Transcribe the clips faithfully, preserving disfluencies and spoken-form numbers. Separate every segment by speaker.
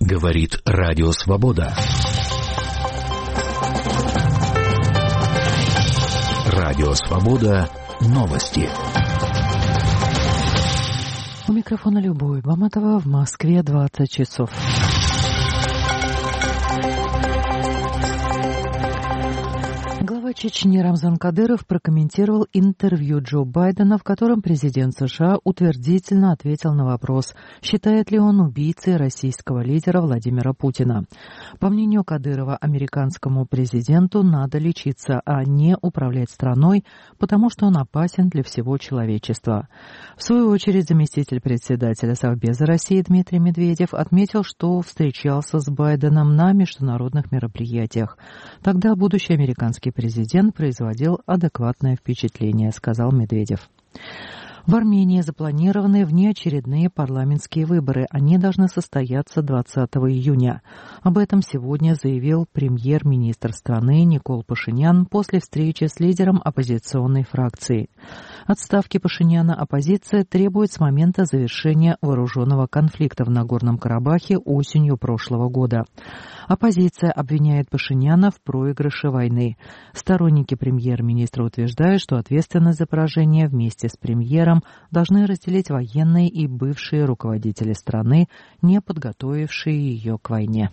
Speaker 1: Говорит Радио Свобода. Радио Свобода. Новости.
Speaker 2: У микрофона Любовь Баматова. В Москве двадцать часов. Глава Чечни Рамзан Кадыров прокомментировал интервью Джо Байдена, в котором президент США утвердительно ответил на вопрос, считает ли он убийцей российского лидера Владимира Путина. По мнению Кадырова, американскому президенту надо лечиться, а не управлять страной, потому что он опасен для всего человечества. В свою очередь, заместитель председателя Совбеза России Дмитрий Медведев отметил, что встречался с Байденом на международных мероприятиях. Тогда будущий американский президент производил адекватное впечатление, сказал Медведев. В Армении запланированы внеочередные парламентские выборы. Они должны состояться двадцатого июня. Об этом сегодня заявил премьер-министр страны Никол Пашинян после встречи с лидером оппозиционной фракции. Отставки Пашиняна оппозиция требует с момента завершения вооруженного конфликта в Нагорном Карабахе осенью прошлого года. Оппозиция обвиняет Пашиняна в проигрыше войны. Сторонники премьер-министра утверждают, что ответственность за поражение вместе с премьером должны разделить военные и бывшие руководители страны, не подготовившие ее к войне.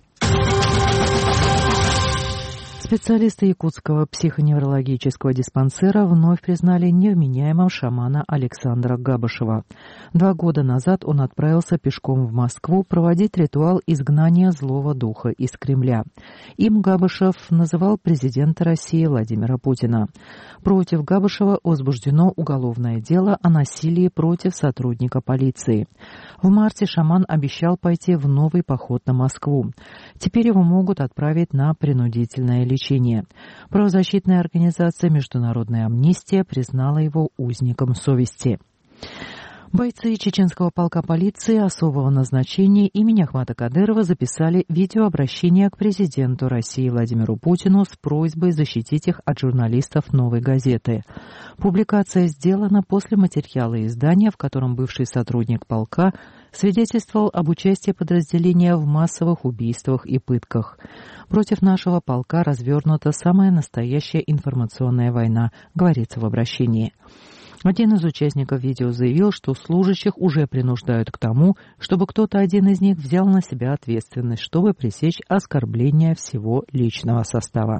Speaker 2: Специалисты Якутского психоневрологического диспансера вновь признали невменяемым шамана Александра Габышева. Два года назад он отправился пешком в Москву проводить ритуал изгнания злого духа из Кремля. Им Габышев называл президента России Владимира Путина. Против Габышева возбуждено уголовное дело о насилии против сотрудника полиции. В марте шаман обещал пойти в новый поход на Москву. Теперь его могут отправить на принудительное лечение. Правозащитная организация «Международная амнистия» признала его узником совести. Бойцы чеченского полка полиции особого назначения имени Ахмата Кадырова записали видеообращение к президенту России Владимиру Путину с просьбой защитить их от журналистов «Новой газеты». Публикация сделана после материала издания, в котором бывший сотрудник полка свидетельствовал об участии подразделения в массовых убийствах и пытках. Против нашего полка развернута самая настоящая информационная война, говорится в обращении. Один из участников видео заявил, что служащих уже принуждают к тому, чтобы кто-то один из них взял на себя ответственность, чтобы пресечь оскорбление всего личного состава.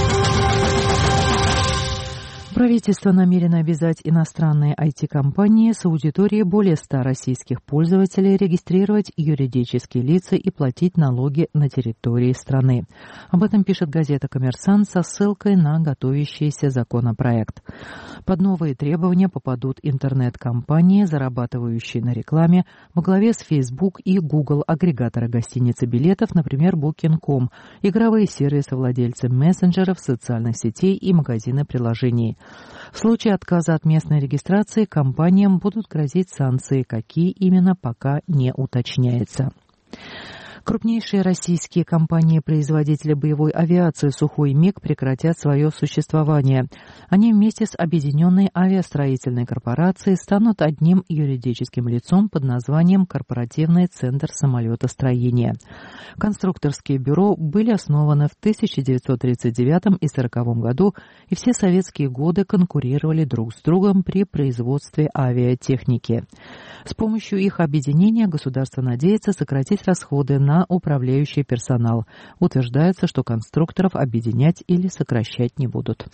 Speaker 2: Правительство намерено обязать иностранные ай ти-компании с аудиторией более ста российских пользователей регистрировать юридические лица и платить налоги на территории страны. Об этом пишет газета «Коммерсант» со ссылкой на готовящийся законопроект. Под новые требования попадут интернет-компании, зарабатывающие на рекламе, во главе с Facebook и Google, агрегаторы гостиниц и билетов, например, букинг точка ком, игровые сервисы, владельцы мессенджеров, социальных сетей и магазины приложений. В случае отказа от местной регистрации компаниям будут грозить санкции, какие именно пока не уточняется. Крупнейшие российские компании-производители боевой авиации «Сухой МиГ» прекратят свое существование. Они вместе с Объединенной авиастроительной корпорацией станут одним юридическим лицом под названием «Корпоративный центр самолетостроения». Конструкторские бюро были основаны в тысяча девятьсот тридцать девятом и сороковом году и все советские годы конкурировали друг с другом при производстве авиатехники. С помощью их объединения государство надеется сократить расходы на на управляющий персонал. Утверждается, что конструкторов объединять или сокращать не будут.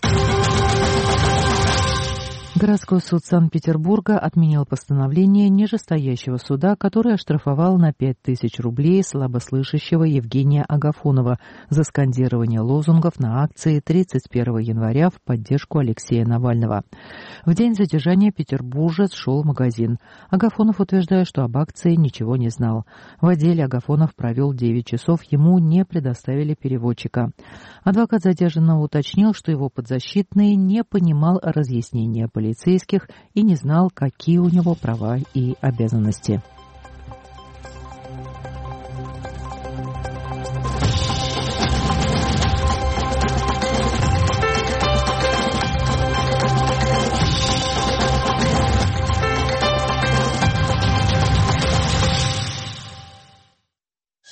Speaker 2: Городской суд Санкт-Петербурга отменил постановление нижестоящего суда, который оштрафовал на пять тысяч рублей слабослышащего Евгения Агафонова за скандирование лозунгов на акции тридцать первого января в поддержку Алексея Навального. В день задержания петербуржец шел в магазин. Агафонов утверждает, что об акции ничего не знал. В отделе Агафонов провел девять часов, ему не предоставили переводчика. Адвокат задержанного уточнил, что его подзащитный не понимал разъяснения полицейских и не знал, какие у него права и обязанности.